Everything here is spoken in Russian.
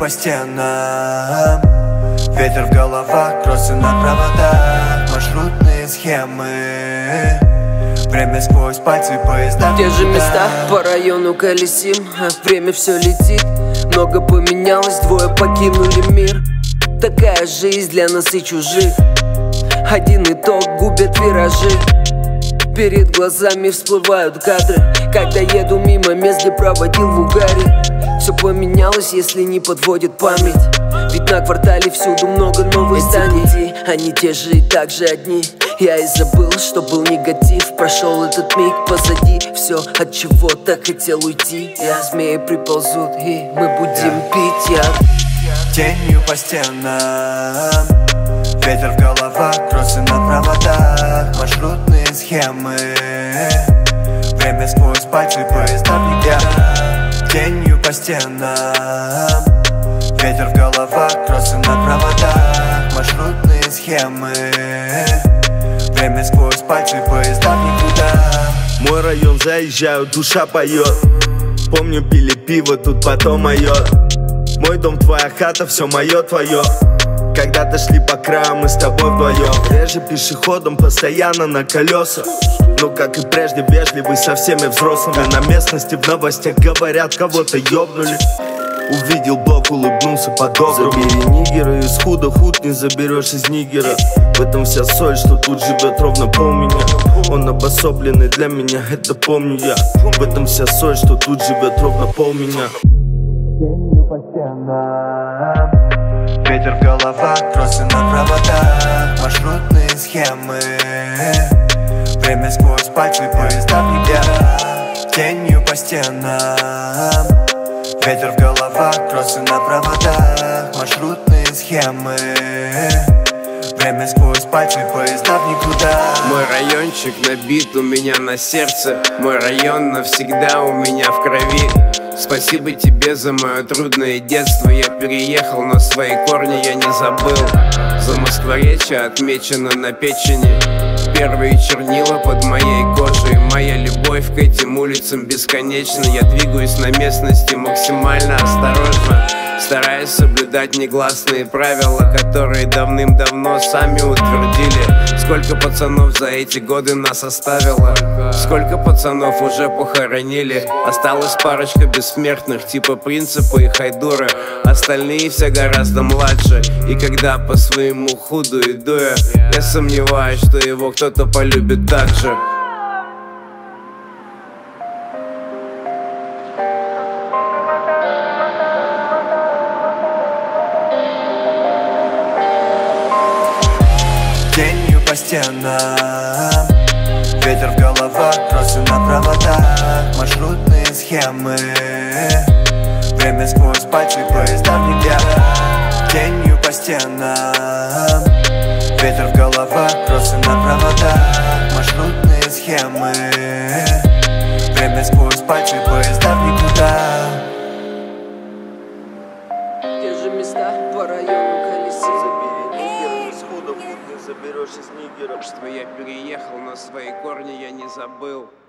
по стенам, ветер в головах, кроссы на проводах, маршрутные схемы, время сквозь пальцы поезда. Те же места по району колесим, а время все летит. Много поменялось, двое покинули мир. Такая жизнь для нас и чужих. Один итог губит виражи. Перед глазами всплывают кадры, когда еду мимо мест, где проводил в угаре. Все поменялось, если не подводит память. Ведь на квартале всюду много новых зданий. Они те же и так же одни. Я и забыл, что был негатив. Прошел этот миг позади. Все, от чего-то хотел уйти. Змеи приползут, и мы будем пить яд. Тенью по стенам, ветер в головах, кроссы на проводах, маршрутные схемы, время сквозь пальцы поезда в никуда. Тенью по стенам, ветер в головах, кроссы на проводах, маршрутные схемы, время сквозь пальцы поезда в никуда. Мой район заезжаю, душа поет. Помню, пили пиво, тут потом майот. Мой дом, твоя хата, все мое, твое. Когда-то шли по краю, мы с тобой вдвоем. Реже пешеходом, постоянно на колесах. Но, как и прежде, вежливый со всеми взрослыми. На местности в новостях говорят, кого-то ёбнули. Увидел блок, улыбнулся по-доброму. Забери нигера из худа, худ не заберешь из нигера. В этом вся соль, что тут живет ровно пол меня. Он обособленный для меня, это помню я. В этом вся соль, что тут живет ровно пол меня. Тенью по стенам, ветер в головах, кроссы на проводах, маршрутные схемы, время сквозь пальцы поезда в никуда. Тенью по стенам, ветер в головах, кроссы на проводах, маршрутные схемы, время сквозь пальцы поезда в никуда. Мой райончик набит у меня на сердце. Мой район навсегда у меня в крови. Спасибо тебе за мое трудное детство. Я переехал, но свои корни я не забыл. Замоскворечье отмечено на печени. Первые чернила под моей кожей. Моя любовь к этим улицам бесконечна. Я двигаюсь на местности максимально осторожно, стараясь соблюдать негласные правила, которые давным-давно сами утвердили. Сколько пацанов за эти годы нас оставило, сколько пацанов уже похоронили. Осталась парочка бессмертных, типа Принципа и Хайдура. Остальные все гораздо младше. И когда по своему худу иду я сомневаюсь, что его кто-то полюбит так же. Тенью по стенам, ветер в головах, кроссы на проводах, маршрутные схемы, время сквозь пальцы поезда в никуда. Тенью по стенам, ветер в головах, кроссы на проводах, маршрутные схемы, время сквозь пальцы поезда в никуда. Те же места по району колесим. Заберешь из нигера. Что я переехал, но свои корни я не забыл.